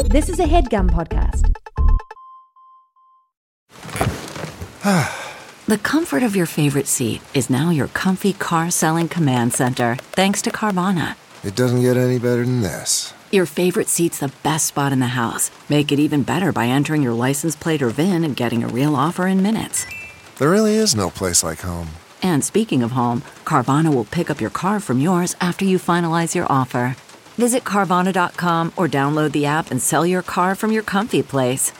This is a HeadGum podcast. The comfort of your favorite seat is now your comfy car-selling command center, thanks to Carvana. It doesn't get any better than this. Your favorite seat's the best spot in the house. Make it even better by entering your license plate or VIN and getting a real offer in minutes. There really is no place like home. And speaking of home, Carvana will pick up your car from yours after you finalize your offer. Visit Carvana.com or download the app and sell your car from your comfy place.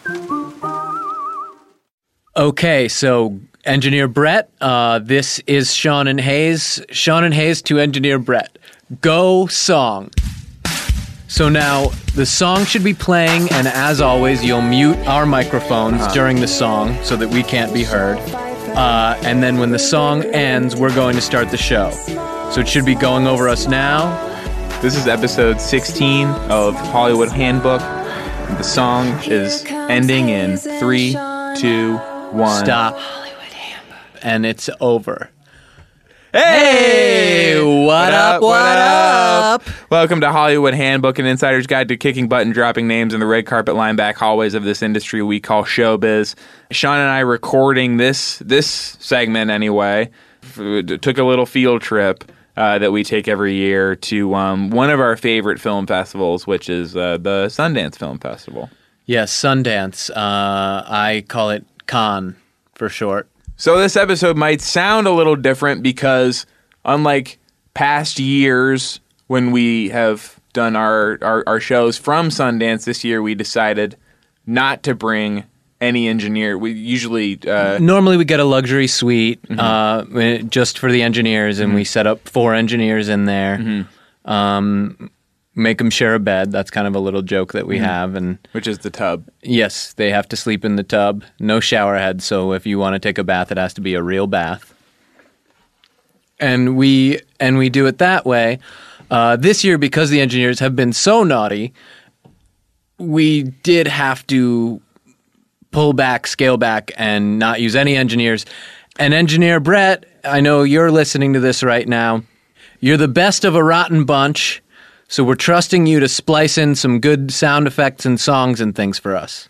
Okay, so Engineer Brett, this is Sean and Hayes. Sean and Hayes to Engineer Brett. Go song. So now the song should be playing, and as always, you'll mute our microphones during the song so that we can't be heard. And then when the song ends, we're going to start the show. So it should be going over us now. This is episode 16 of Hollywood Handbook. The song is ending in 3, 2, 1. Stop. Hollywood Handbook. And it's over. Hey! What up? Welcome to Hollywood Handbook, an insider's guide to kicking butt and dropping names in the red carpet line back hallways of this industry we call showbiz. Sean and I recording this segment anyway. Took a little field trip that we take every year to one of our favorite film festivals, which is the Sundance Film Festival. Yes, Sundance. I call it Cannes for short. So this episode might sound a little different because unlike past years when we have done our shows from Sundance, this year we decided not to bring any engineer. We usually... Normally we get a luxury suite just for the engineers, and we set up 4 engineers in there. Make them share a bed. That's kind of a little joke that we have. Which is the tub. Yes, they have to sleep in the tub. No shower head, so if you want to take a bath, it has to be a real bath. And we do it that way. This year, because the engineers have been so naughty, we did have to pull back, scale back, and not use any engineers. And Engineer Brett, I know you're listening to this right now. You're the best of a rotten bunch. So we're trusting you to splice in some good sound effects and songs and things for us.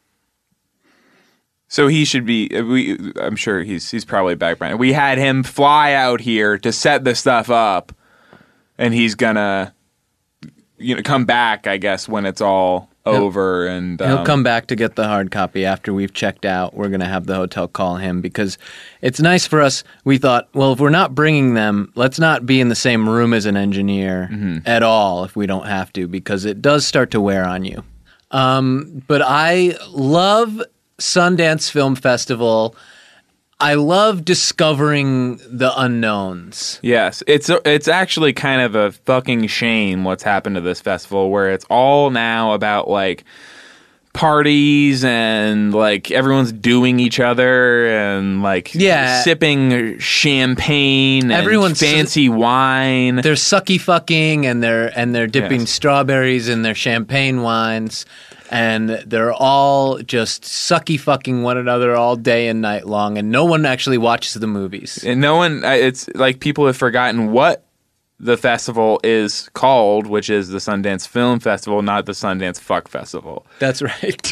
So he should be. I'm sure he's probably back by now. We had him fly out here to set the stuff up, and he's gonna, come back. I guess when it's all over, and he'll come back to get the hard copy after we've checked out. We're gonna have the hotel call him because it's nice for us. We thought, well, if we're not bringing them, let's not be in the same room as an engineer at all if we don't have to, because it does start to wear on you. But I love Sundance Film Festival. I love discovering the unknowns. Yes, it's actually kind of a fucking shame what's happened to this festival, where it's all now about like parties and like everyone's doing each other and like sipping champagne and fancy wine. They're sucky fucking and they're dipping strawberries in their champagne wines. And they're all just sucky fucking one another all day and night long, and no one actually watches the movies. And no one, it's like people have forgotten what the festival is called, which is the Sundance Film Festival, not the Sundance Fuck Festival. That's right.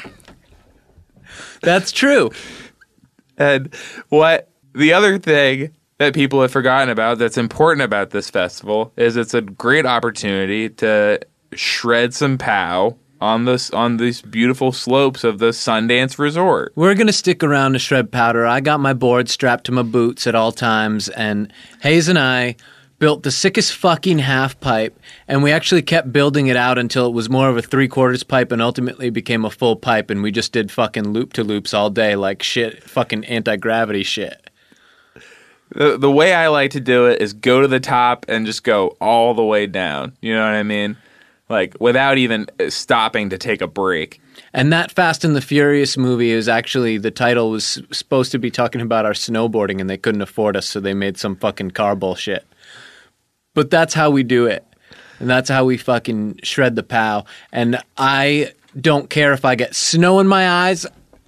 That's true. And the other thing that people have forgotten about that's important about this festival is it's a great opportunity to shred some pow on these beautiful slopes of the Sundance Resort. We're going to stick around to shred powder. I got my board strapped to my boots at all times, and Hayes and I built the sickest fucking half pipe, and we actually kept building it out until it was more of a 3/4 pipe and ultimately became a full pipe, and we just did fucking loop-to-loops all day like shit, fucking anti-gravity shit. The way I like to do it is go to the top and just go all the way down. You know what I mean? Like, without even stopping to take a break. And that Fast and the Furious movie is actually, the title was supposed to be talking about our snowboarding, and they couldn't afford us, so they made some fucking car bullshit. But that's how we do it. And that's how we fucking shred the pow. And I don't care if I get snow in my eyes.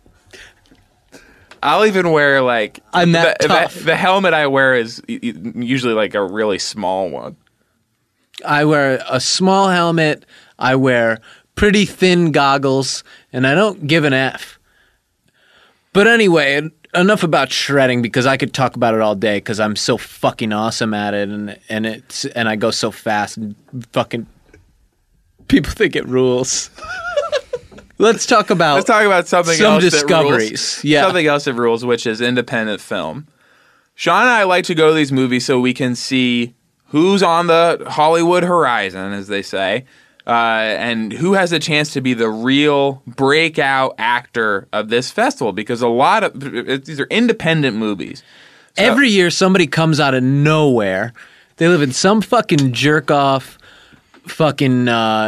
I'll even wear, like... I'm that tough. The helmet I wear is usually, like, a really small one. I wear a small helmet. I wear pretty thin goggles, and I don't give an F. But anyway, enough about shredding because I could talk about it all day because I'm so fucking awesome at it, and I go so fast and fucking people think it rules. Let's talk about something some else discoveries. That rules. Yeah, something else that rules, which is independent film. Sean and I like to go to these movies so we can see who's on the Hollywood horizon, as they say, and who has a chance to be the real breakout actor of this festival. Because a lot of these are independent movies. So, every year somebody comes out of nowhere. They live in some fucking jerk off, fucking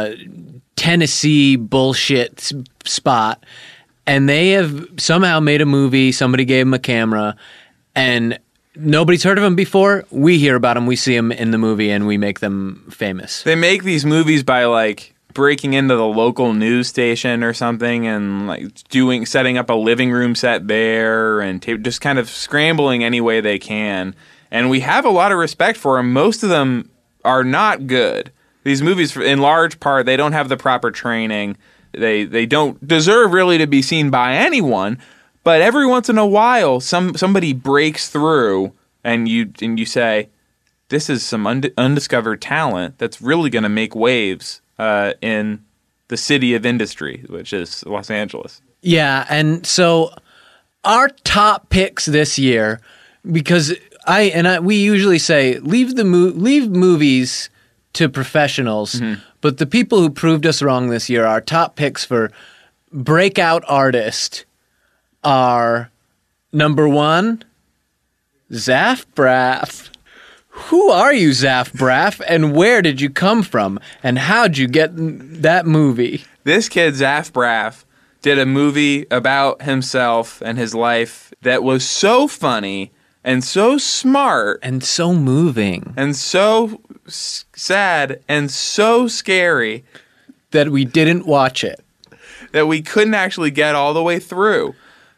Tennessee bullshit spot, and they have somehow made a movie. Somebody gave them a camera, and nobody's heard of them before. We hear about them, we see them in the movie, and we make them famous. They make these movies by like breaking into the local news station or something, and like setting up a living room set there, and just kind of scrambling any way they can. And we have a lot of respect for them. Most of them are not good. These movies, in large part, they don't have the proper training. They don't deserve really to be seen by anyone. But every once in a while, somebody breaks through, and you say, "This is some undiscovered talent that's really going to make waves in the city of industry, which is Los Angeles." Yeah, and so our top picks this year, because we usually say leave movies to professionals, but the people who proved us wrong this year, our top picks for breakout artist are number 1, Zach Braff. Who are you, Zach Braff, and where did you come from, and how'd you get that movie? This kid, Zach Braff, did a movie about himself and his life that was so funny and so smart and so moving and so sad and so scary that we didn't watch it, that we couldn't actually get all the way through.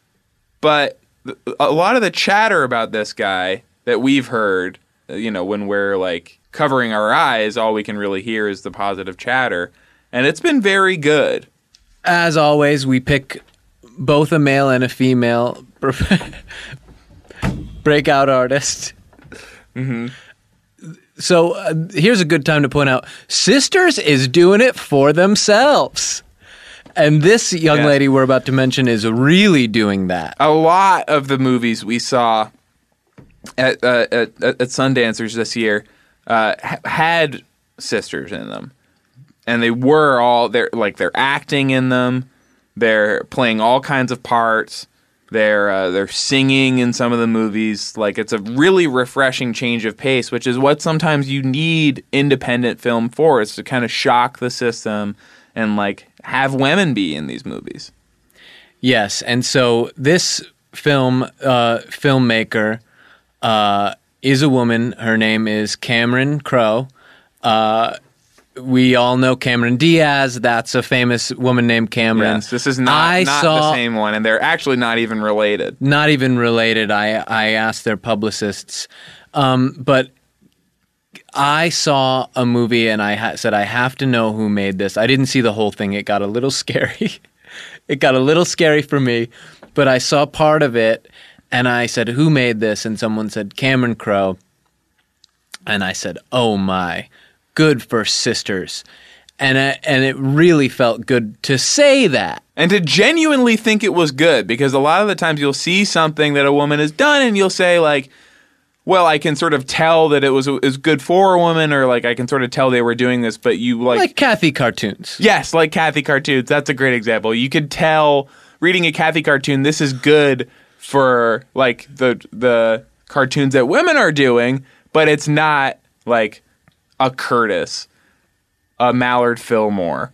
But a lot of the chatter about this guy that we've heard, when we're like covering our eyes, all we can really hear is the positive chatter, and it's been very good. As always, we pick both a male and a female breakout artist. Mm-hmm. So here's a good time to point out, Sisters is doing it for themselves. And this young lady we're about to mention is really doing that. A lot of the movies we saw at Sundancers this year had sisters in them. And they were all, they're acting in them. They're playing all kinds of parts. They're singing in some of the movies. Like, it's a really refreshing change of pace, which is what sometimes you need independent film for. It's to kind of shock the system and like have women be in these movies. Yes, and so this filmmaker is a woman. Her name is Cameron Crowe. We all know Cameron Diaz. That's a famous woman named Cameron. Yes, this is not the same one, and they're actually not even related. Not even related. I asked their publicists. But I saw a movie, and I said, I have to know who made this. I didn't see the whole thing. It got a little scary. It got a little scary for me, but I saw part of it, and I said, who made this? And someone said, Cameron Crowe. And I said, oh my, good for Sisters. And it really felt good to say that. And to genuinely think it was good, because a lot of the times you'll see something that a woman has done, and you'll say, like, well, I can sort of tell that it was good for a woman, or like I can sort of tell they were doing this, but you like Kathy cartoons. Yes, like Kathy cartoons. That's a great example. You could tell reading a Kathy cartoon, this is good for like the cartoons that women are doing, but it's not like a Curtis, a Mallard Fillmore,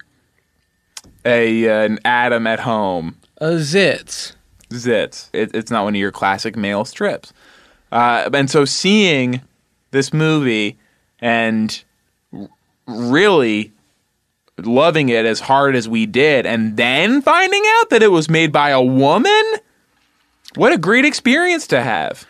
an Adam at Home, a Zitz. It's not one of your classic male strips. And so seeing this movie and really loving it as hard as we did, and then finding out that it was made by a woman, what a great experience to have.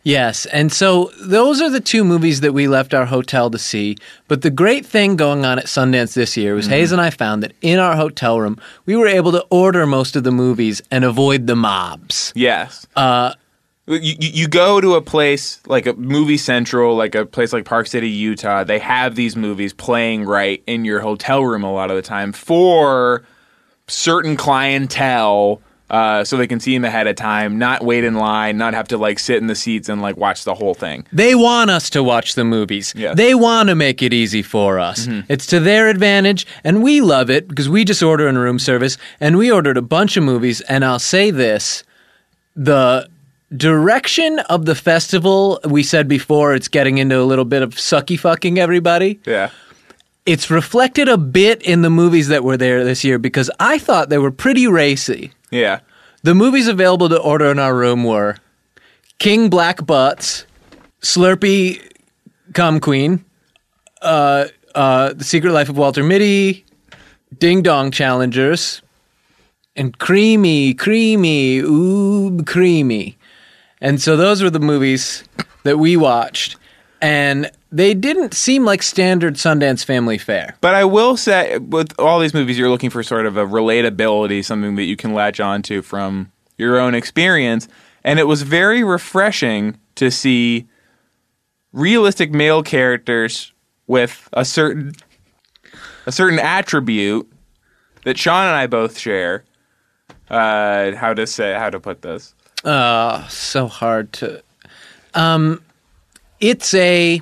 Yes, and so those are the two movies that we left our hotel to see. But the great thing going on at Sundance this year was Hayes and I found that in our hotel room, we were able to order most of the movies and avoid the mobs. Yes. You go to a place like a Movie Central, like a place like Park City, Utah. They have these movies playing right in your hotel room a lot of the time for certain clientele. So they can see them ahead of time, not wait in line, not have to like sit in the seats and like watch the whole thing. They want us to watch the movies. Yes. They want to make it easy for us. It's to their advantage, and we love it because we just order in room service, and we ordered a bunch of movies, and I'll say this, the direction of the festival, we said before, it's getting into a little bit of sucky fucking everybody. Yeah. It's reflected a bit in the movies that were there this year because I thought they were pretty racy. Yeah. The movies available to order in our room were King Black Butts, Slurpee Cum Queen, The Secret Life of Walter Mitty, Ding Dong Challengers, and Creamy, Oob Creamy. And so those were the movies that we watched. And they didn't seem like standard Sundance family fare. But I will say, with all these movies, you're looking for sort of a relatability, something that you can latch onto from your own experience. And it was very refreshing to see realistic male characters with a certain attribute that Sean and I both share. How to put this? So hard to... It's a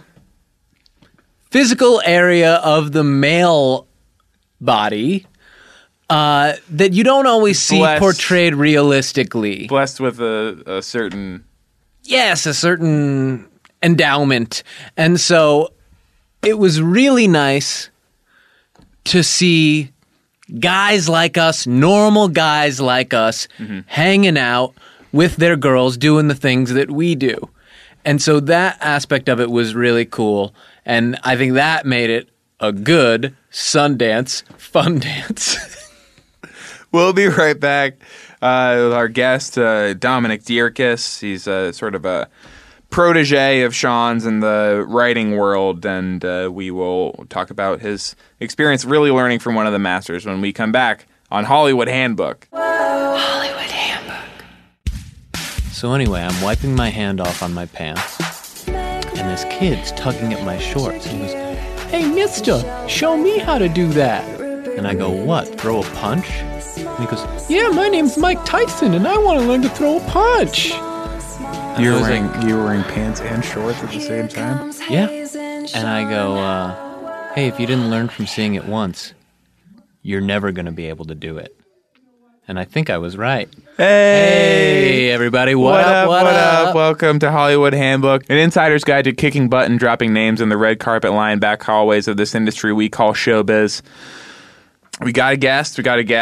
physical area of the male body that you don't always see portrayed realistically. Blessed with a certain... Yes, a certain endowment. And so it was really nice to see guys like us, normal guys like us, hanging out with their girls doing the things that we do. And so that aspect of it was really cool. And I think that made it a good Sundance fun dance. We'll be right back with our guest, Dominic Dierkes. He's sort of a protege of Sean's in the writing world, and we will talk about his experience really learning from one of the masters when we come back on Hollywood Handbook. Hollywood Handbook. So anyway, I'm wiping my hand off on my pants, and this kid's tugging at my shorts. He goes, "Hey, mister, show me how to do that." And I go, "What, throw a punch?" And he goes, "Yeah, my name's Mike Tyson, and I want to learn to throw a punch." You were wearing pants and shorts at the same time? Yeah. And I go, "Hey, if you didn't learn from seeing it once, you're never going to be able to do it." And I think I was right. Hey everybody, what up? Welcome to Hollywood Handbook, an insider's guide to kicking butt and dropping names in the red carpet line back hallways of this industry we call showbiz. We got a guest.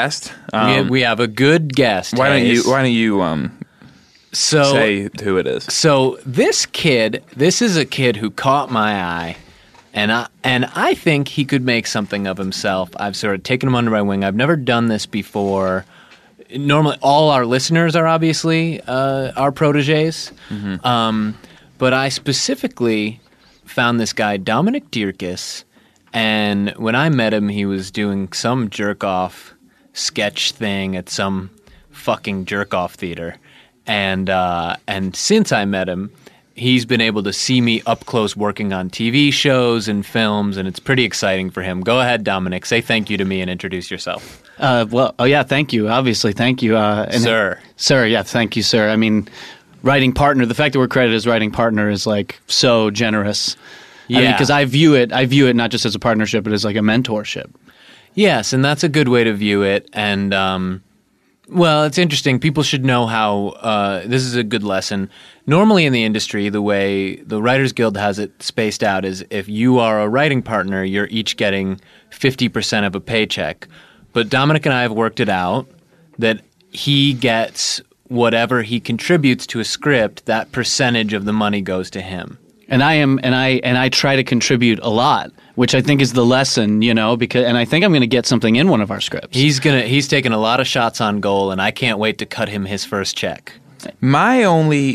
We have a good guest. Why don't you say who it is? So this is a kid who caught my eye, and I think he could make something of himself. I've sort of taken him under my wing. I've never done this before. Normally, all our listeners are obviously our proteges, but I specifically found this guy, Dominic Dierkes, and when I met him, he was doing some jerk-off sketch thing at some fucking jerk-off theater, and since I met him, he's been able to see me up close working on TV shows and films, and it's pretty exciting for him. Go ahead, Dominic. Say thank you to me and introduce yourself. Thank you. Obviously, thank you. Sir. Sir, yeah, thank you, sir. I mean, writing partner, the fact that we're credited as writing partner is like so generous. Yeah. Because I view it not just as a partnership, but as like a mentorship. Yes, and that's a good way to view it. And, well, it's interesting. People should know how this is a good lesson. Normally in the industry, the way the Writers Guild has it spaced out is if you are a writing partner, you're each getting 50% of a paycheck. But Dominic and I have worked it out that he gets whatever he contributes to a script, that percentage of the money goes to him. And I try to contribute a lot, which I think is the lesson, and I think I'm going to get something in one of our scripts. He's taken a lot of shots on goal, and I can't wait to cut him his first check. My only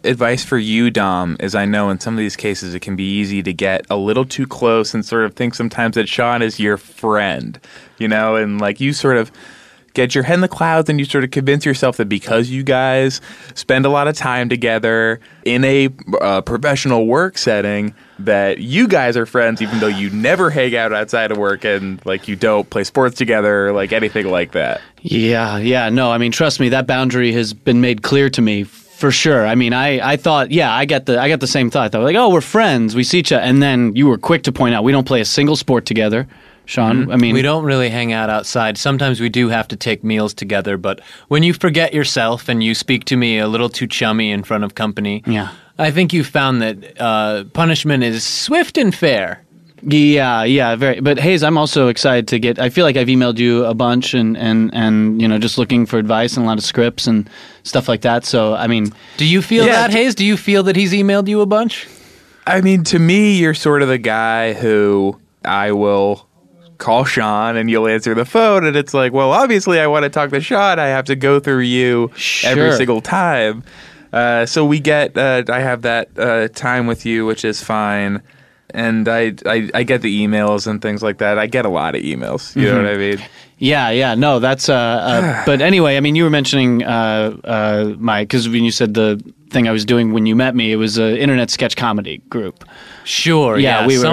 advice for you, Dom, is I know in some of these cases it can be easy to get a little too close and sort of think sometimes that Sean is your friend, and like you sort of get your head in the clouds and you sort of convince yourself that because you guys spend a lot of time together in a professional work setting that you guys are friends even though you never hang out outside of work and like you don't play sports together or like anything like that. Yeah. No, I mean, trust me, that boundary has been made clear to me for sure. I mean, I thought, I got the same thought. I thought like, oh, we're friends, we see each other. And then you were quick to point out we don't play a single sport together. Sean, I mean, we don't really hang out outside. Sometimes we do have to take meals together, but when you forget yourself and you speak to me a little too chummy in front of company, I think you found that punishment is swift and fair. Yeah, very. But Hayes, I'm also excited to get. I feel like I've emailed you a bunch and just looking for advice and a lot of scripts and stuff like that. So I mean, do you feel that, Hayes? Do you feel that he's emailed you a bunch? I mean, to me, you're sort of the guy who I will call Sean and you'll answer the phone and it's like, well, obviously I want to talk to Sean. I have to go through you every single time. So we get, I have that time with you, which is fine. And I get the emails and things like that. I get a lot of emails. You know what I mean? Yeah. No, that's, but anyway, I mean, you were mentioning because when you said the thing I was doing when you met me, it was an internet sketch comedy group. Sure. Yeah. We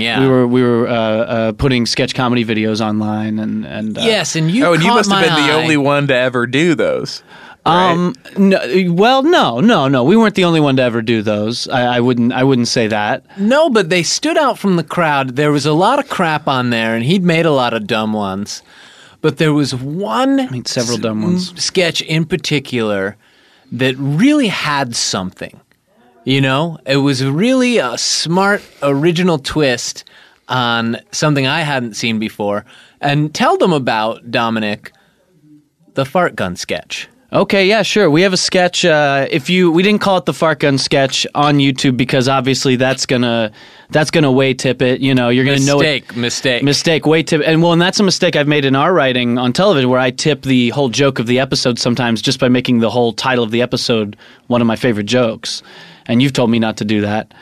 were putting sketch comedy videos online and yes, and you must have been the only one to ever do those. Right? No. We weren't the only one to ever do those. I wouldn't say that. No, but they stood out from the crowd. There was a lot of crap on there, and he'd made a lot of dumb ones. But there was several dumb ones. Sketch in particular that really had something. It was really a smart, original twist on something I hadn't seen before. And tell them about, Dominic, the fart gun sketch. Okay, yeah, sure. We have a sketch. We didn't call it the fart gun sketch on YouTube because obviously that's gonna way tip it. You're gonna know it. Mistake. Way tip. And that's a mistake I've made in our writing on television, where I tip the whole joke of the episode sometimes just by making the whole title of the episode one of my favorite jokes. And you've told me not to do that.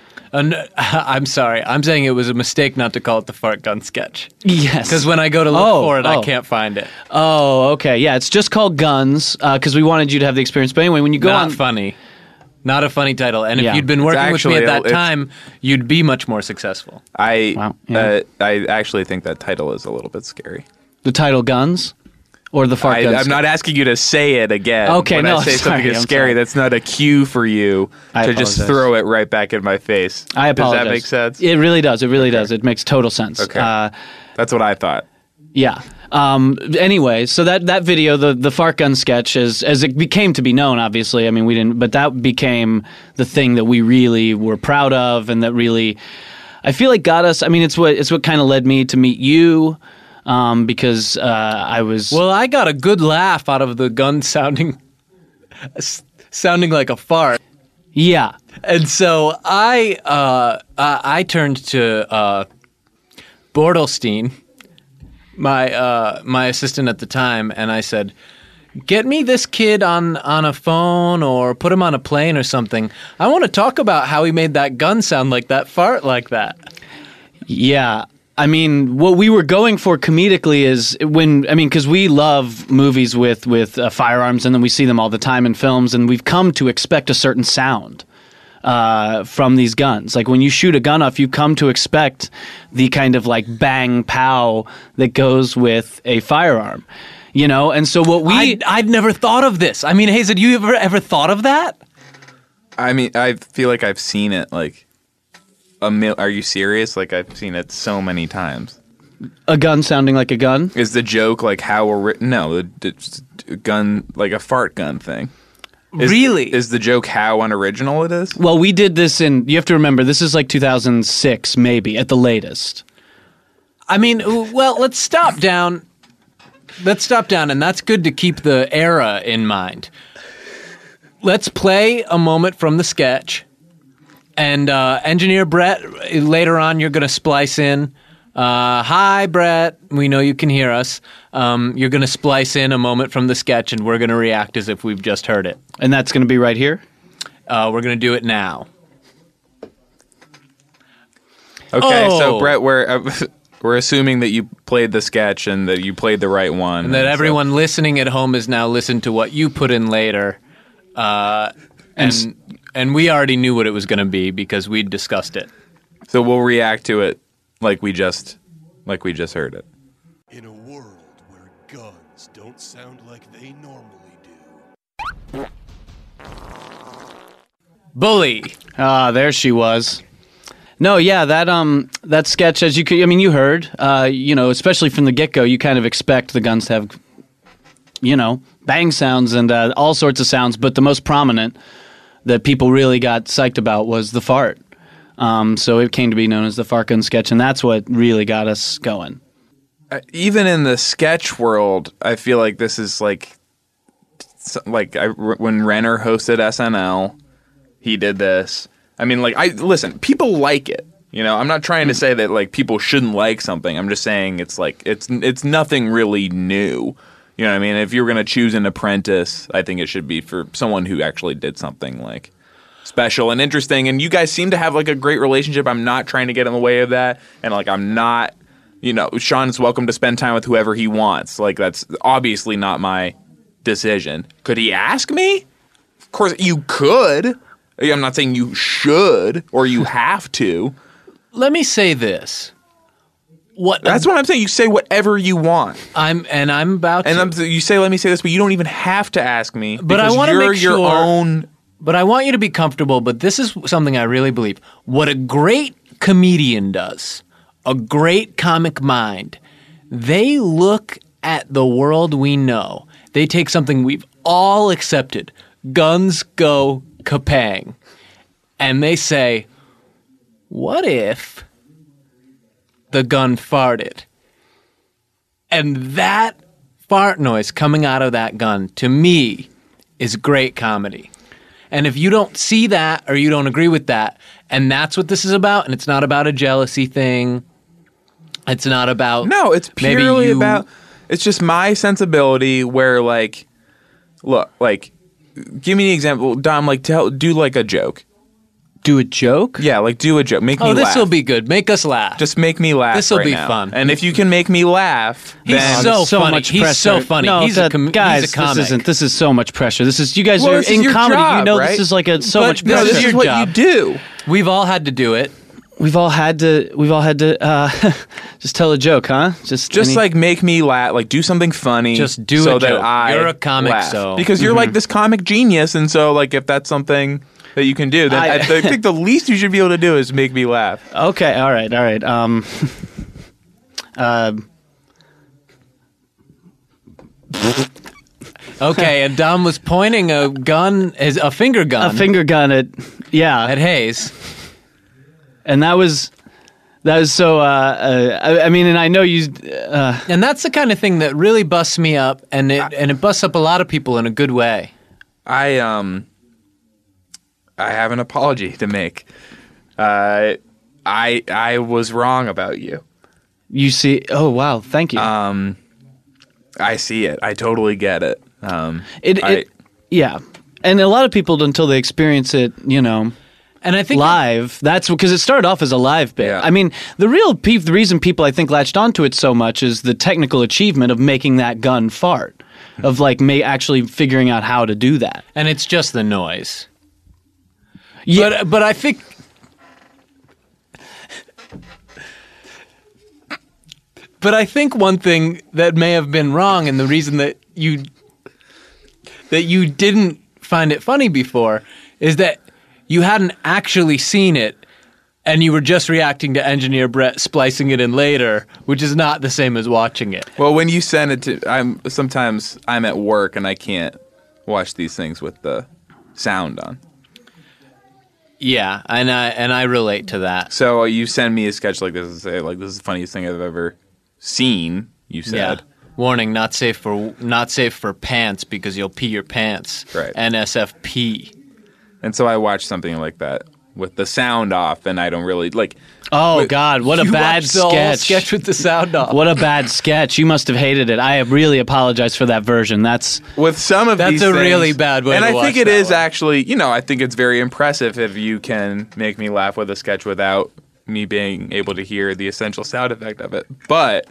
I'm sorry. I'm saying it was a mistake not to call it the fart gun sketch. Yes. Because when I go to look for it, I can't find it. Oh, okay. Yeah, it's just called Guns because we wanted you to have the experience. But anyway, when you go Not funny. Not a funny title. And if you'd been working with me at that time, you'd be much more successful. I actually think that title is a little bit scary. The title Guns? Or the fart gun sketch? I'm not asking you to say it again. Okay, when no, I say something is scary, that's not a cue for you to just throw it right back in my face. I apologize. Does that make sense? It really does. It really does. It makes total sense. Okay. That's what I thought. Yeah. Anyway, so that video, the fart gun sketch, as it became to be known, obviously, I mean, we didn't, but that became the thing that we really were proud of and that really, I feel like got us, I mean, it's what kind of led me to meet you. Because I was... Well, I got a good laugh out of the gun sounding like a fart. Yeah. And so I turned to Bordelstein, my assistant at the time, and I said, get me this kid on a phone or put him on a plane or something. I want to talk about how he made that gun sound like that, fart like that. Yeah. I mean, what we were going for comedically is because we love movies with firearms, and then we see them all the time in films, and we've come to expect a certain sound from these guns. Like when you shoot a gun off, you come to expect the kind of like bang pow that goes with a firearm, And so what I'd never thought of this. I mean, Hayes, had you ever thought of that? I mean, I feel like I've seen it like. Are you serious? Like, I've seen it so many times. A gun sounding like a gun? Is the joke like how no, the gun, like a fart gun thing. Really? Is the joke how unoriginal it is? Well, we did this you have to remember, this is like 2006, maybe, at the latest. I mean, well, let's stop down, and that's good to keep the era in mind. Let's play a moment from the sketch. And engineer Brett, later on you're going to splice in, hi Brett, we know you can hear us. You're going to splice in a moment from the sketch and we're going to react as if we've just heard it. And that's going to be right here? We're going to do it now. Okay, Oh. so Brett, we're assuming that you played the sketch and that you played the right one. And that everyone listening at home has now listened to what you put in later. And we already knew what it was going to be because we'd discussed it. So we'll react to it like we just heard it. In a world where guns don't sound like they normally do. Bully. There she was. No, yeah, that sketch, as you heard, especially from the get-go, you kind of expect the guns to have, bang sounds and all sorts of sounds, but the most prominent that people really got psyched about was the fart. So it came to be known as the fart gun sketch, and that's what really got us going. Even in the sketch world, I feel like this is when Renner hosted SNL, he did this. I mean, listen, people like it. I'm not trying to say that people shouldn't like something. I'm just saying it's nothing really new. You know what I mean? If you were going to choose an apprentice, I think it should be for someone who actually did something special and interesting. And you guys seem to have a great relationship. I'm not trying to get in the way of that. And I'm not, Sean's welcome to spend time with whoever he wants. That's obviously not my decision. Could he ask me? Of course you could. I'm not saying you should or you have to. Let me say this. That's what I'm saying. You say whatever you want. I'm about to. And you say, let me say this, but you don't even have to ask me. But I want to make sure. Your own. But I want you to be comfortable. But this is something I really believe. What a great comedian does, a great comic mind, they look at the world we know. They take something we've all accepted. Guns go kapang. And they say, what if the gun farted? And that fart noise coming out of that gun, to me, is great comedy. And if you don't see that or you don't agree with that, and that's what this is about, and it's not about a jealousy thing, it's not about... No, it's purely about... It's just my sensibility where, look, give me an example. Dom, do a joke. Do a joke? Yeah, do a joke. Make me laugh. Oh, this will be good. Make us laugh. Just make me laugh. This will right be now. fun. And if you can make me laugh, He's then so funny. much He's pressure. so funny. No, He's a comic. This is so much pressure. You guys are this is in your comedy. job, This is right? so But much this pressure. this is is your what job. you do. We've all had to do it. We've all had to just tell a joke, huh? Just make me laugh. Do something funny. Just do so a that joke. I You're a comic, laugh. so- because you're this comic genius, and so if that's something that you can do, then I think the least you should be able to do is make me laugh. Okay, all right. Okay, and Dom was pointing a finger gun A finger gun at Hayes. and that was so. I mean, and I know you. And that's the kind of thing that really busts me up, and it busts up a lot of people in a good way. I have an apology to make. I was wrong about you. You see? Oh wow! Thank you. I see it. I totally get it. Yeah, and a lot of people until they experience it, And I think live. That's because it started off as a live bit. Yeah. I mean, the reason people I think latched onto it so much is the technical achievement of making that gun fart, of actually figuring out how to do that. and it's just the noise. Yeah, But I think one thing that may have been wrong, and the reason that you didn't find it funny before, is that you hadn't actually seen it, and you were just reacting to Engineer Brett splicing it in later, which is not the same as watching it. Well, when you send it to, sometimes I'm at work and I can't watch these things with the sound on. Yeah, and I relate to that. So you send me a sketch like this and say, this is the funniest thing I've ever seen. You said. Yeah. Warning: not safe for pants because you'll pee your pants. Right. NSFP. And so I watch something like that with the sound off, and I don't really Oh God, what a You bad watched the whole sketch! sketch with the sound off. What a bad sketch! You must have hated it. I really apologize for that version. With some of That's these a things, really bad way and to I watch think it that is one. actually, I think it's very impressive if you can make me laugh with a sketch without me being able to hear the essential sound effect of it. But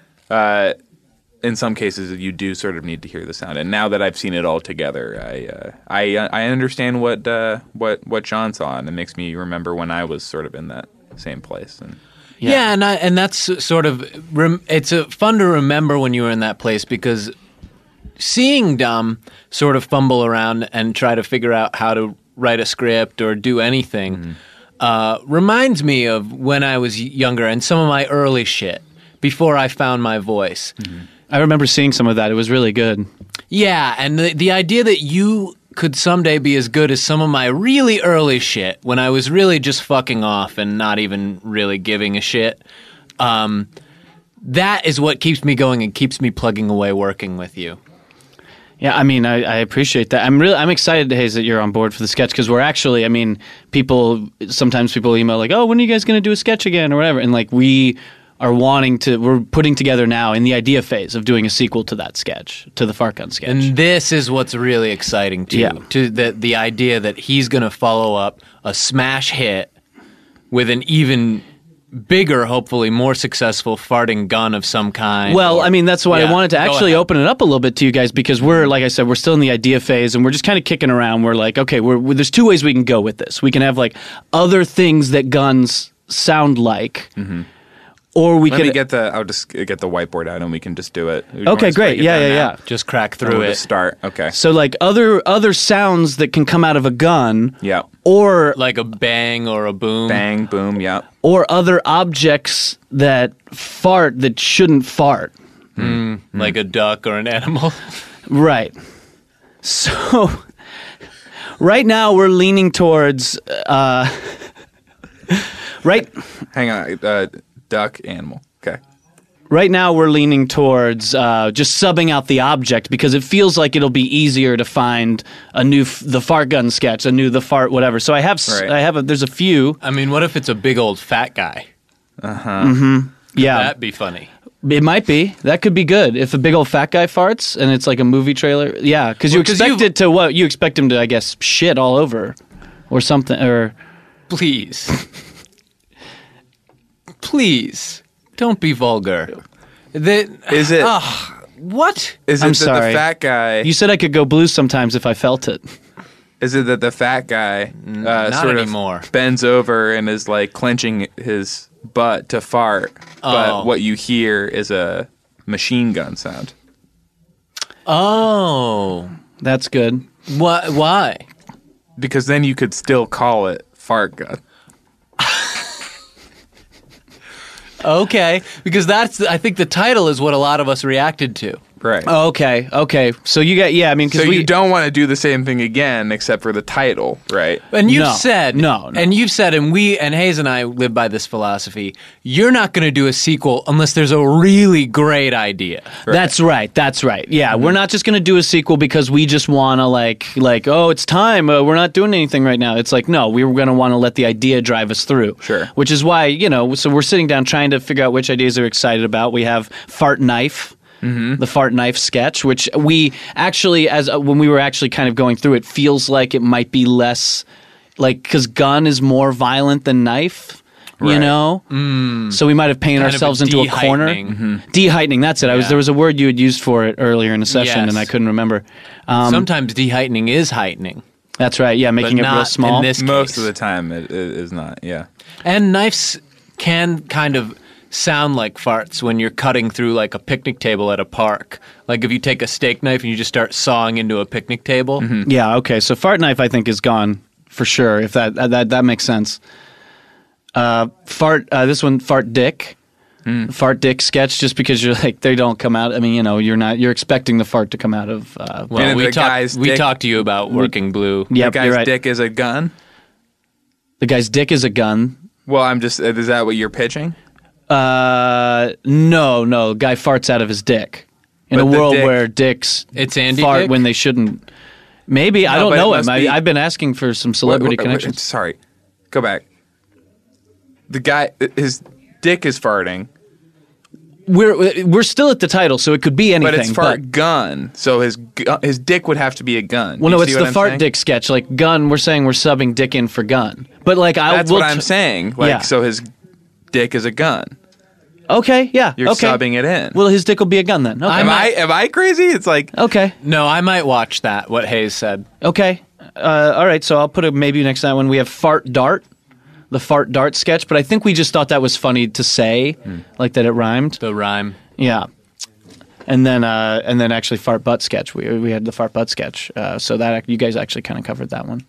in some cases, you do sort of need to hear the sound. And now that I've seen it all together, I understand what Sean saw, and it makes me remember when I was sort of in that same place. And Yeah, and that's sort of it's fun to remember when you were in that place, because seeing Dom sort of fumble around and try to figure out how to write a script or do anything reminds me of when I was younger and some of my early shit before I found my voice. I remember seeing some of that. It was really good. Yeah, and the idea that you could someday be as good as some of my really early shit when I was really just fucking off and not even really giving a shit, that is what keeps me going and keeps me plugging away working with you. Yeah, I mean, I appreciate that. I'm excited, Hayes, that you're on board for the sketch, because we're actually, sometimes people email like, oh, when are you guys going to do a sketch again or whatever, and like we're putting together now in the idea phase of doing a sequel to that sketch, to the Fart Gun sketch. And this is what's really exciting too. Yeah. To the idea that he's going to follow up a smash hit with an even bigger, hopefully more successful farting gun of some kind. Well, that's why I wanted to actually ahead. open it up a little bit to you guys, because like I said, we're still in the idea phase and we're just kind of kicking around. We're like, okay, there's two ways we can go with this. We can have like other things that guns sound like. Mm-hmm. Or we could I'll just get the whiteboard out and we can just do it. Okay, great. Yeah. Just crack Through through it. Just start. Okay. So like other sounds that can come out of a gun. Yeah. Or Like a bang or a boom. Bang, boom, yeah. or other objects that fart that shouldn't fart. Like a duck or an animal. Right. So right now we're leaning towards Hang on. Duck, animal. Okay. Right now, we're leaning towards just subbing out the object, because it feels like it'll be easier to find a new the fart gun sketch, the fart whatever. So there's a few. I mean, what if it's a big old fat guy? Yeah, That'd be funny. it might be. That could be good if a big old fat guy farts and it's like a movie trailer. Yeah, because you expect him to, I guess, shit all over or something or. Please. Please. Don't be vulgar. Is it? What? Is it I'm that sorry. the fat guy? You said I could go blue sometimes if I felt it. Is it that the fat guy not sort anymore. of bends over and is like clenching his butt to fart, but what you hear is a machine gun sound? Oh. That's good. Why? Because then you could still call it fart gun. Okay. Because I think the title is what a lot of us reacted to. Right. Okay. So you got So you don't want to do the same thing again, except for the title, right? And you've No. said, No. and you've said, and Hayes and I live by this philosophy. You're not going to do a sequel unless there's a really great idea. That's right. Yeah, we're not just going to do a sequel because we just want to like oh, it's time. We're not doing anything right now. It's like, no, we were going to want to let the idea drive us through. Sure. Which is why, so we're sitting down trying to figure out which ideas they're excited about. We have Fart Knife. The Fart Knife sketch, which we actually, when we were actually kind of going through it, feels like it might be less, because gun is more violent than knife, you know? So we might have painted Kind of ourselves a into a corner. de-heightening. De-heightening, that's it. Yeah. There was a word you had used for it earlier in the session, Yes. and I couldn't remember. Sometimes de-heightening is heightening. That's right, yeah, making But it real not small. in this Most case. of the time it is not, yeah. And knives can kind of sound like farts when you're cutting through like a picnic table at a park. Like if you take a steak knife and you just start sawing into a picnic table. Yeah, okay, so Fart Knife I think is gone for sure, if that makes sense. This one, Fart Dick. Fart Dick sketch, just because you're like, they don't come out. I mean, you're expecting the fart to come out of. Well, And we the guy's dick- talked to you about working blue. Yep, The guy's you're right. dick is a gun? The guy's dick is a gun. Well, is that what you're pitching? No. Guy farts out of his dick. In But a the world dick- where dicks It's Andy fart Dick? when they shouldn't. Maybe. I don't but it know him. must be- I've been asking for some celebrity connections. Sorry. Go back. the guy, his dick is farting. We're still at the title, so it could be anything. But it's fart gun, so his dick would have to be a gun. Well, You no, see it's what the I'm fart saying? dick sketch. Like gun, we're saying we're subbing dick in for gun. But like, That's what I'm saying. Like, so his dick is a gun. Okay, yeah, You're okay. subbing it in. Well, his dick will be a gun then. Okay. Am I crazy? It's like Okay. No, I might watch that. What Hayes said. Okay. All right. So I'll put a maybe next time when we have fart dart, the fart dart sketch. But I think we just thought that was funny to say, like that it rhymed. The rhyme. Yeah. And then actually fart butt sketch. We had the fart butt sketch. So that you guys actually kind of covered that one.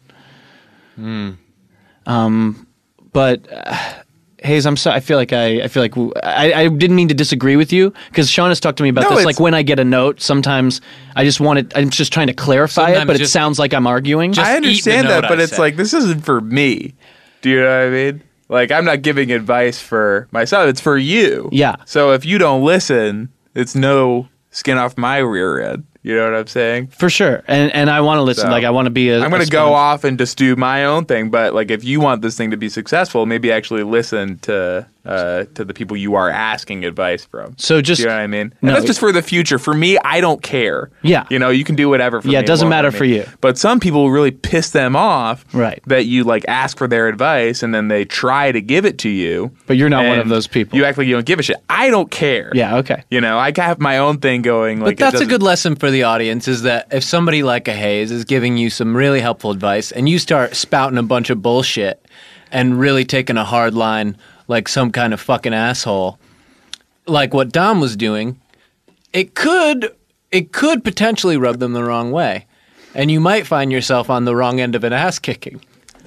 But Hayes, I'm sorry. I feel like I didn't mean to disagree with you because Sean has talked to me about this. Like when I get a note, sometimes I just want it. I'm just trying to clarify it, but it sounds like I'm arguing. I understand that, but it's said. like this isn't for me. Do you know what I mean? Like I'm not giving advice for myself. It's for you. Yeah. So if you don't listen, it's no skin off my rear end. You know what I'm saying? For sure, and I want to listen. So, like I want to be I'm going to go off and just do my own thing. But like, if you want this thing to be successful, maybe actually listen to the people you are asking advice from. So just, you know what I mean? No, and that's just for the future. For me, I don't care. Yeah. You know, you can do whatever for me. Yeah, it doesn't won't matter me. for you. But some people really piss them off. Right. That you like ask for their advice and then they try to give it to you. But you're not one of and those people. You act like you don't give a shit. I don't care. Yeah. Okay. You know, I have my own thing going. Like, But that's a good lesson for the audience is that if somebody like a Hayes is giving you some really helpful advice and you start spouting a bunch of bullshit and really taking a hard line like some kind of fucking asshole, like what Dom was doing, it could potentially rub them the wrong way. And you might find yourself on the wrong end of an ass kicking.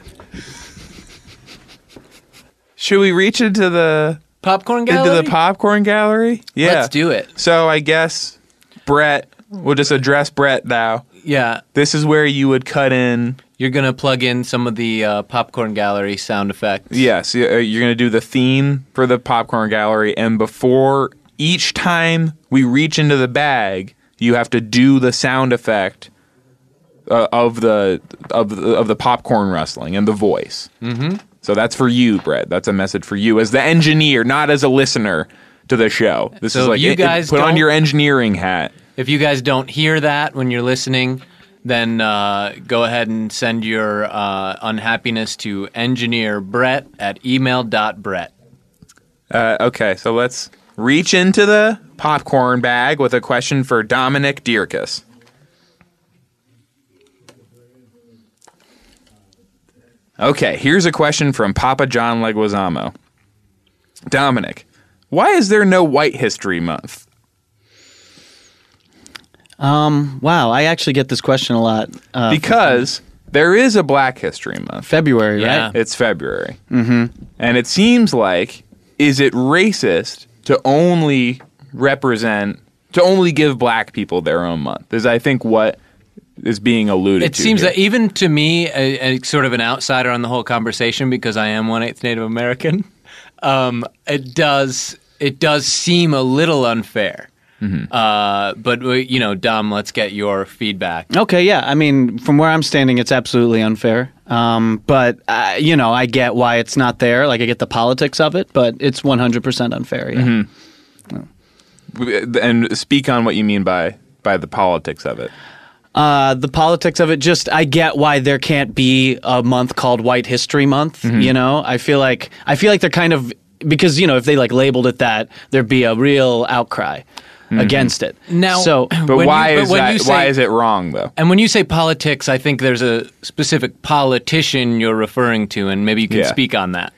Should we reach into the popcorn gallery? Into the popcorn gallery? Yeah. Let's do it. So I guess Brett, we'll just address Brett now. Yeah. This is where you would cut in. You're going to plug in some of the popcorn gallery sound effects. Yes, you're going to do the theme for the popcorn gallery, and before each time we reach into the bag, you have to do the sound effect of the popcorn rustling and the voice. Mm-hmm. So that's for you, Brett. That's a message for you as the engineer, not as a listener to the show. This So is if like you guys put on don't- your engineering hat. If you guys don't hear that when you're listening, then go ahead and send your unhappiness to engineerbrett@email.brett. Okay, so let's reach into the popcorn bag with a question for Dominic Dierkes. Okay, here's a question from Papa John Leguizamo. Dominic, why is there no White History Month? Wow, I actually get this question a lot. Because there is a Black History Month. February, Yeah. right? It's February. Mm-hmm. And it seems like, is it racist to only give black people their own month? Is I think what is being alluded It to seems here. that even to me, a sort of an outsider on the whole conversation, because I am 1/8 Native American, it does seem a little unfair. Mm-hmm. But you know, Dom, let's get your feedback. Okay, yeah. I mean, from where I'm standing, it's absolutely unfair. But you know, I get why it's not there. Like, I get the politics of it, but it's 100% unfair. Yeah. Mm-hmm. And speak on what you mean by the politics of it. The politics of it, just I get why there can't be a month called White History Month. Mm-hmm. You know, I feel like they're kind of, because you know, if they like labeled it that, there'd be a real outcry against it. Now, But when why you- is when that? you say- Why is it wrong though? And when you say politics, I think there's a specific politician you're referring to, and maybe you can Yeah. speak on that.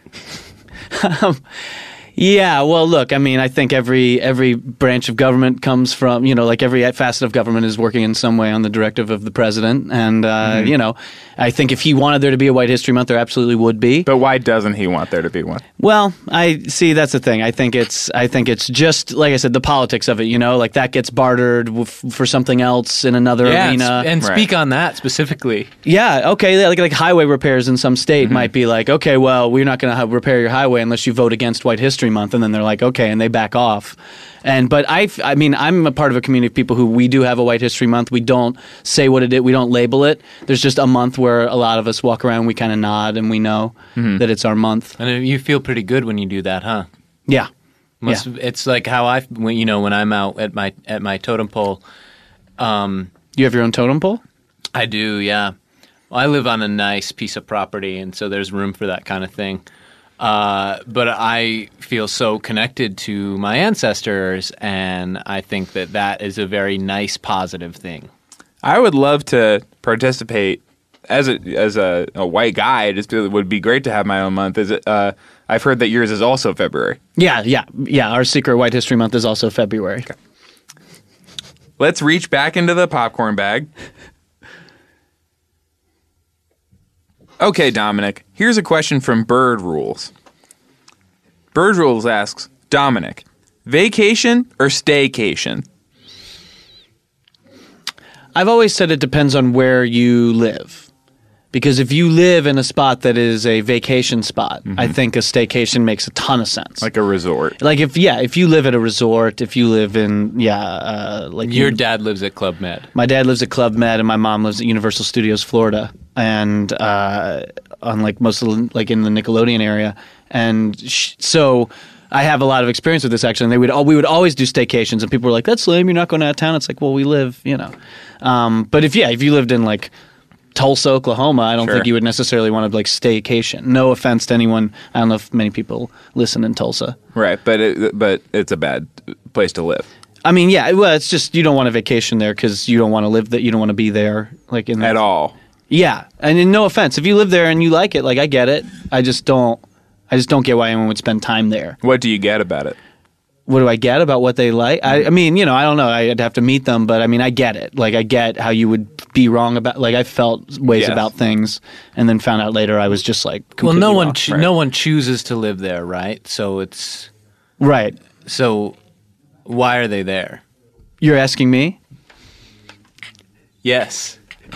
Yeah, well, look, I mean, I think every branch of government comes from, you know, like every facet of government is working in some way on the directive of the president. And, you know, I think if he wanted there to be a White History Month, there absolutely would be. But why doesn't he want there to be one? Well, I see that's the thing. I think it's just, like I said, the politics of it, you know, like that gets bartered for something else in another arena. and Right. speak on that specifically. Yeah, okay, like highway repairs in some state might be like, okay, well, we're not going to repair your highway unless you vote against White History History Month, and then they're like, okay, and they back off. But I mean, I'm a part of a community of people who we do have a White History Month. We don't say what it is. We don't label it. There's just a month where a lot of us walk around, we kind of nod, and we know that it's our month. And you feel pretty good when you do that, huh? Yeah. It's like how when I'm out at my totem pole. You have your own totem pole? I do, yeah. Well, I live on a nice piece of property, and so there's room for that kind of thing. But I feel so connected to my ancestors, and I think that is a very nice, positive thing. I would love to participate as a white guy. It would be great to have my own month. Is it? I've heard that yours is also February. Yeah. Our secret White History Month is also February. Okay. Let's reach back into the popcorn bag. Okay, Dominic, here's a question from Bird Rules. Bird Rules asks, Dominic, vacation or staycation? I've always said it depends on where you live. Because if you live in a spot that is a vacation spot, I think a staycation makes a ton of sense. Like a resort. Like if you live at a resort, if you live in like your dad lives at Club Med. My dad lives at Club Med, and my mom lives at Universal Studios Florida, and on like most of like in the Nickelodeon area, and so I have a lot of experience with this actually. And we would always do staycations, and people were like, "That's lame. You're not going out of town." It's like, well, we live, But if you lived in like Tulsa, Oklahoma, I don't think you would necessarily want to like staycation. No offense to anyone. I don't know if many people listen in Tulsa. Right, but it's a bad place to live. I mean, yeah, well, it's just you don't want a vacation there because you don't want to live that. You don't want to be there like in at all. Yeah, and no offense, if you live there and you like it, like I get it. I just don't get why anyone would spend time there. What do you get about it? What do I get about what they like? I mean, I don't know. I'd have to meet them, but I mean, I get it. Like, I get how you would be wrong about. Like, I felt ways about things, and then found out later I was just like completely wrong. No one chooses to live there, right? So it's right. So why are they there? You're asking me? Yes.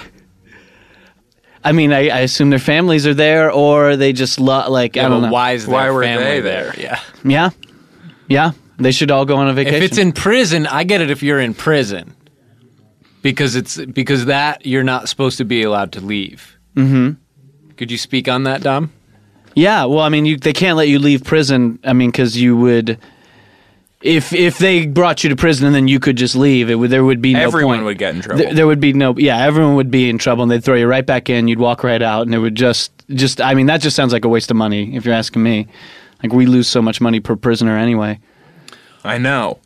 I mean, I assume their families are there, or they just I don't know. Why were they there? Yeah. Yeah. They should all go on a vacation. If it's in prison, I get it if you're in prison. Because that you're not supposed to be allowed to leave. Mm-hmm. Could you speak on that, Dom? Yeah, well, I mean, they can't let you leave prison. I mean, because you would, if they brought you to prison and then you could just leave, there would be no point. Everyone would get in trouble. There would be everyone would be in trouble, and they'd throw you right back in. You'd walk right out, and it would just. I mean, that just sounds like a waste of money. If you're asking me, like we lose so much money per prisoner anyway. I know.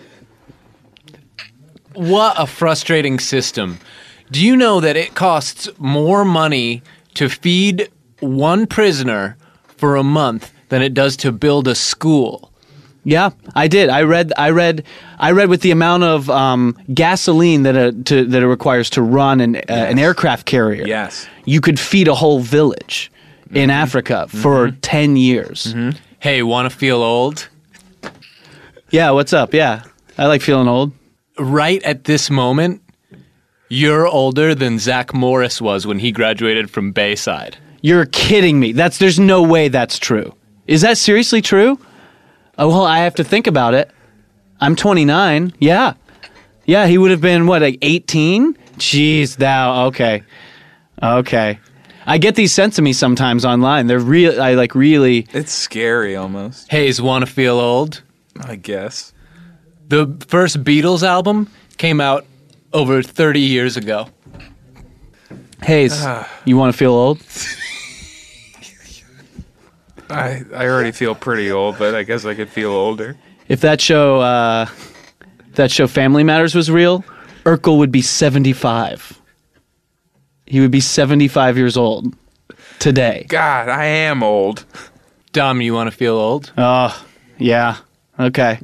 What a frustrating system. Do you know that it costs more money to feed one prisoner for a month than it does to build a school? Yeah, I did. I read with the amount of gasoline that it requires to run an aircraft carrier. Yes. You could feed a whole village in Africa for 10 years. Mm-hmm. Hey, want to feel old? Yeah, what's up? Yeah, I like feeling old. Right at this moment, you're older than Zach Morris was when he graduated from Bayside. You're kidding me. There's no way that's true. Is that seriously true? Oh, well, I have to think about it. I'm 29. Yeah. Yeah, he would have been, like 18? Jeez, okay. Okay. I get these sent to me sometimes online. They're really... It's scary almost. Hayes, want to feel old? I guess. The first Beatles album came out over 30 years ago. Hayes, you want to feel old? I already feel pretty old, but I guess I could feel older. If that show Family Matters was real, Urkel would be 75. He would be 75 years old today. God, I am old. Dom, you want to feel old? Oh, yeah. Okay.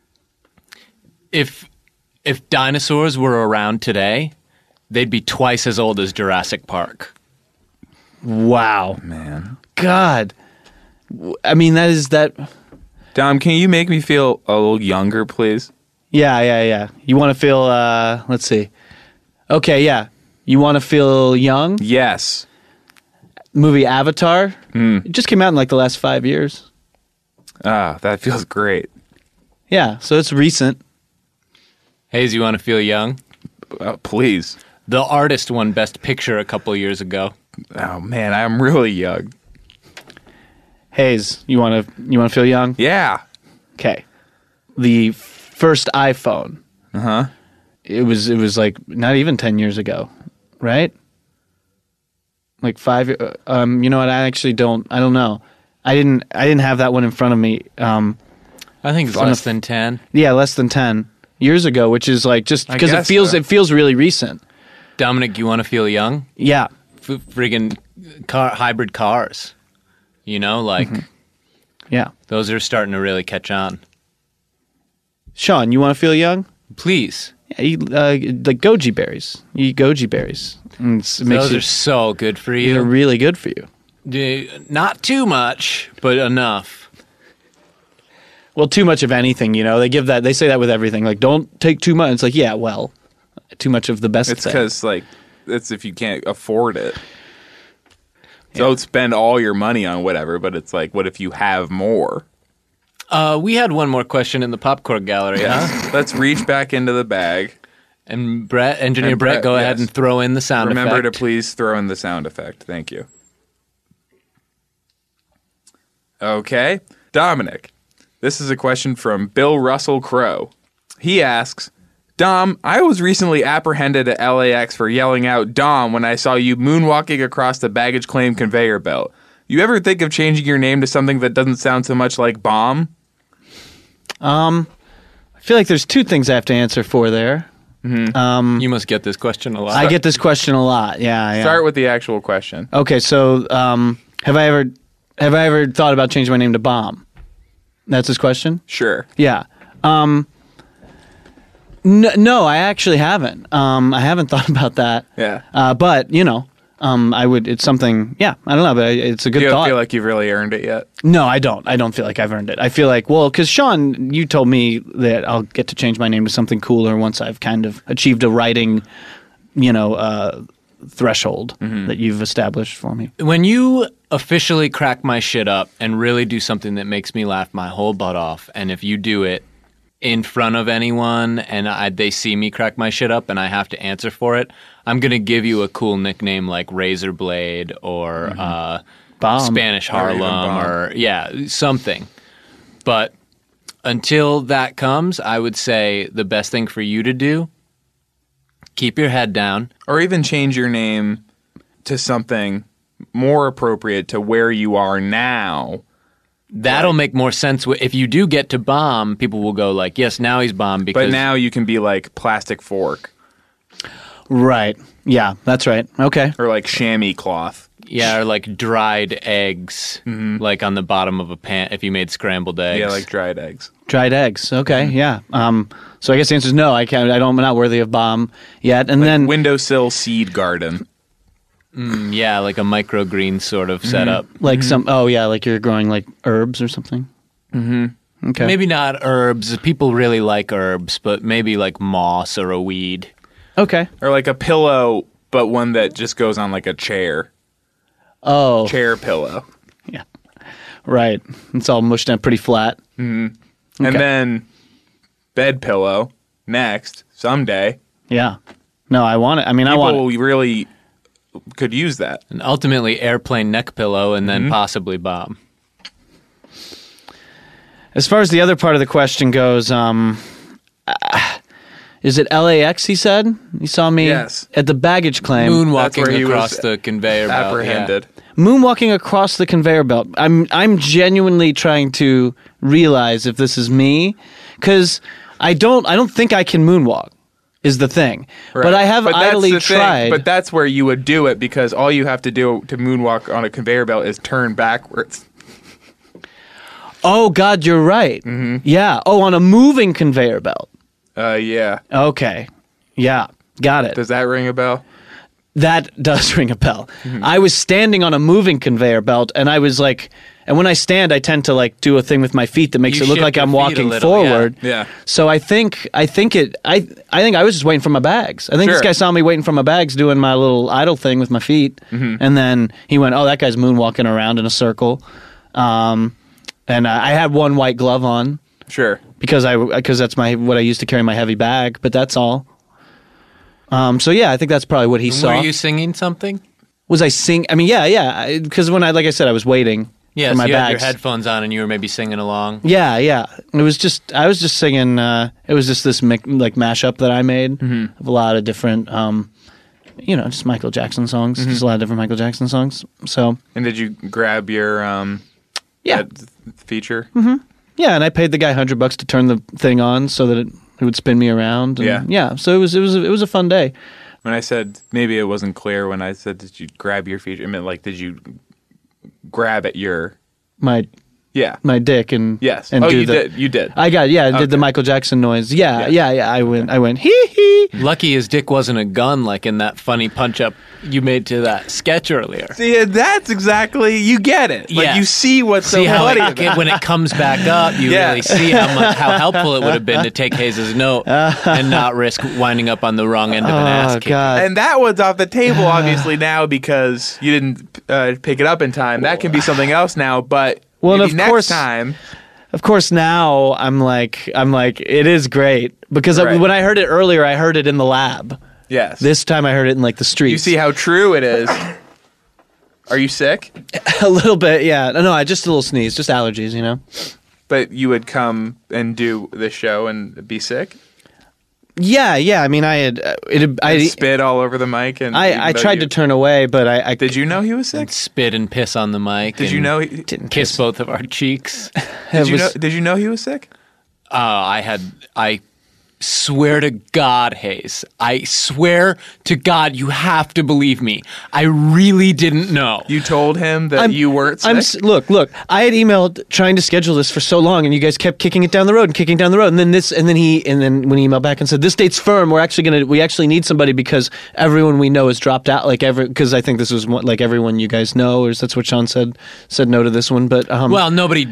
If dinosaurs were around today, they'd be twice as old as Jurassic Park. Wow. Man. God. I mean, that... Dom, can you make me feel a little younger, please? Yeah. You want to feel, let's see. Okay, yeah. You want to feel young? Yes. Movie Avatar? It just came out in like the last 5 years. Ah, that feels great. Yeah, so it's recent. Hayes, you want to feel young? Please. The artist won Best Picture a couple years ago. Oh man, I'm really young. Hayes, you want to feel young? Yeah. Okay. The first iPhone. Uh-huh. It was like not even 10 years ago, right? Like 5 you know what, I don't know. I didn't have that one in front of me. I think it's less than 10. Yeah, less than 10 years ago, which is like just because it feels really recent. Dominic, you want to feel young? Yeah. Friggin' hybrid cars. You know, like Yeah. those are starting to really catch on. Sean, you want to feel young? Please. Yeah, eat like goji berries. You eat goji berries. And Those are so good for you. They're really good for you. Not too much, but enough. Well, too much of anything, you know. They say that with everything. Like, don't take too much. It's like, yeah, well, too much of the best It's thing. because, like, it's if you can't afford it. So don't spend all your money on whatever, but it's like, what if you have more? We had one more question in the popcorn gallery, huh? Let's reach back into the bag. And Engineer Brett, go ahead and throw in the sound effect. Remember to please throw in the sound effect. Thank you. Okay. Dominic, this is a question from Bill Russell Crowe. He asks, Dom, I was recently apprehended at LAX for yelling out Dom when I saw you moonwalking across the baggage claim conveyor belt. You ever think of changing your name to something that doesn't sound so much like bomb? I feel like there's two things I have to answer for there. You must get this question a lot. I get this question a lot. Yeah. Start with the actual question. Okay, so have I ever thought about changing my name to Bomb? That's his question? Sure. Yeah. No, I actually haven't. I haven't thought about that. Yeah. But, you know, I would. It's something. Yeah, I don't know, but it's a good Do you thought. feel like you've really earned it yet? No, I don't. I don't feel like I've earned it. I feel like, well, because Sean, you told me that I'll get to change my name to something cooler once I've kind of achieved a writing, threshold that you've established for me. When you officially crack my shit up and really do something that makes me laugh my whole butt off, and if you do it in front of anyone and they see me crack my shit up and I have to answer for it, I'm going to give you a cool nickname like Razorblade or Spanish Harlem or something. But until that comes, I would say the best thing for you to do, keep your head down. Or even change your name to something more appropriate to where you are now. That'll make more sense. If you do get to Bomb, people will go like, yes, now he's Bomb. Because but now you can be like Plastic Fork. Right. Yeah, that's right. Okay. Or like chamois cloth. Yeah, or like dried eggs, like on the bottom of a pan if you made scrambled eggs. Yeah, like dried eggs. Dried eggs. Okay, yeah. So I guess the answer is no. I'm not worthy of Bomb yet. And like then windowsill seed garden. Yeah, like a microgreen sort of setup. like like you're growing like herbs or something. Mm-hmm. Okay. Maybe not herbs. People really like herbs, but maybe like moss or a weed. Okay. Or like a pillow, but one that just goes on like a chair. Oh. Chair pillow. Yeah. Right. It's all mushed down pretty flat. Mm-hmm. Okay. And then bed pillow next, someday. Yeah. No, I want it. I mean, I want it. People really could use that. And ultimately airplane neck pillow and then possibly Bomb. As far as the other part of the question goes, is it LAX, he said? He saw me Yes. at the baggage claim. That's where Moonwalking he across was the conveyor belt. apprehended. Moonwalking across the conveyor belt. I'm genuinely trying to realize if this is me, because I don't think I can moonwalk. Is the thing, Right. but I have But that's idly the thing. tried. But that's where you would do it because all you have to do to moonwalk on a conveyor belt is turn backwards. Oh God, you're right. Yeah. Oh, on a moving conveyor belt. Yeah. Okay. Yeah. Got it. Does that ring a bell? That does ring a bell. I was standing on a moving conveyor belt, and I was like, and when I stand, I tend to like do a thing with my feet that makes You it look shift like your I'm feet a walking little, forward. Yeah. So I think I was just waiting for my bags. I think this Sure. guy saw me waiting for my bags, doing my little idle thing with my feet, and then he went, "Oh, that guy's moonwalking around in a circle." And I had one white glove on Sure. because that's what I used to carry my heavy bag, but that's all. So yeah, I think that's probably what he saw. Were you singing something? Was I sing? I mean, yeah. Because like I said, I was waiting Yeah, for so my you had your bags. headphones on and you were maybe singing along. Yeah. I was just singing. It was just this mashup that I made of a lot of different, just Michael Jackson songs. Just a lot of different Michael Jackson songs. So And did you grab your that feature? yeah, and I paid the guy $100 to turn the thing on so that it would spin me around. And yeah. So it was a fun day. When I said, maybe it wasn't clear when I said, did you grab your feature? I meant like, did you grab at your... My Yeah. dick and Yes. And do you did. You did. I did the Michael Jackson noise. Yeah. I went hee hee. Lucky his dick wasn't a gun like in that funny punch-up you made to that sketch earlier. See, that's exactly, you get it. Like, Yeah. you see what's so See how funny about it. when it comes back up, you really see how helpful it would have been to take Hayes' note and not risk winding up on the wrong end of an ass kick. God. And that one's off the table, obviously, now because you didn't pick it up in time. That can be something else now, but Well, maybe of next course- time... Of course, now I'm like, it is great because Right. when I heard it earlier, I heard it in the lab. Yes. This time I heard it in like the streets. You see how true it is. Are you sick? a little bit, yeah. No, I just a little sneeze, just allergies, you know. But you would come and do the show and be sick? Yeah. I mean, I Spit all over the mic? And I even though tried to turn away, but I Did you know he was sick? Spit and piss on the mic. Did you and know? didn't Kiss both of our cheeks. Did you know he was sick? I swear to God, Hayes. I swear to God, you have to believe me. I really didn't know. You told him that you weren't sick? Look. I had emailed trying to schedule this for so long, and you guys kept kicking it down the road, and then when he emailed back and said this date's firm, we actually need somebody because everyone we know has dropped out. Because I think this was like everyone you guys know, or that's what Sean said no to this one. But Well, nobody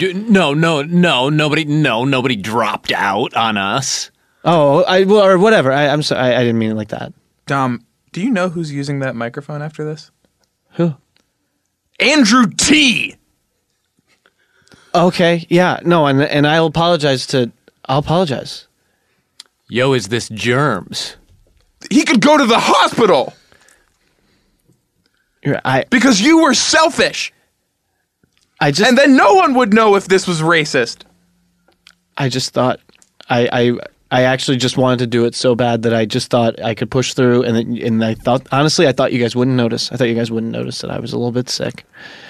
dropped out on us. or whatever. I'm sorry, I didn't mean it like that. Dom, do you know who's using that microphone after this? Who? Andrew T. Okay, yeah, no, and I'll apologize. Yo, is this germs? He could go to the hospital because you were selfish. And then no one would know if this was racist. I just thought I actually just wanted to do it so bad that I just thought I could push through, and I thought I thought you guys wouldn't notice. I thought you guys wouldn't notice that I was a little bit sick.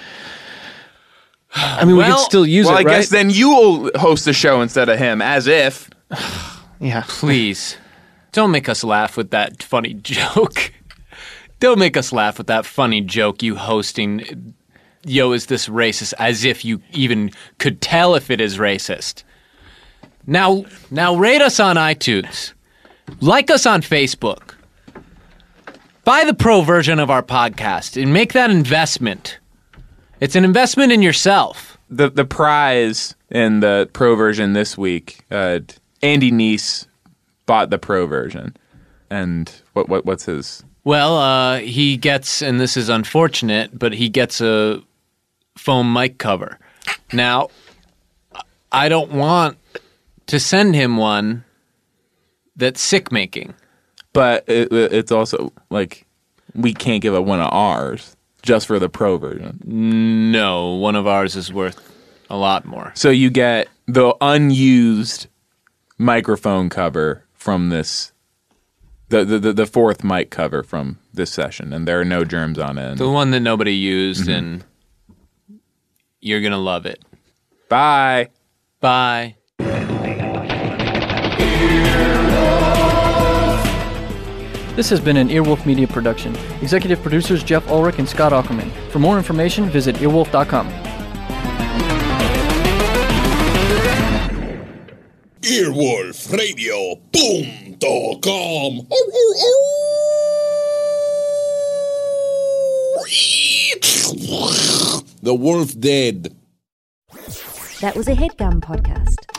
I mean, we could still use it, I right? guess then you'll host the show instead of him, as if. Yeah. Please, don't make us laugh with that funny joke. Don't make us laugh with that funny joke you hosting. Yo, is this racist? As if you even could tell if it is racist. Now rate us on iTunes. Like us on Facebook. Buy the pro version of our podcast and make that investment. It's an investment in yourself. The prize in the pro version this week, Andy Neese bought the pro version. And what's his? Well, he gets, and this is unfortunate, but he gets a foam mic cover. Now, I don't want to send him one that's sick making. But it's also like we can't give up one of ours just for the pro version. No, one of ours is worth a lot more. So you get the unused microphone cover from this, the fourth mic cover from this session, and there are no germs on it. The one that nobody used, and you're going to love it. Bye. Bye. This has been an Earwolf Media production. Executive producers Jeff Ulrich and Scott Aukerman. For more information, visit earwolf.com. Earwolfradio.com. The wolf dead. That was a HeadGum podcast.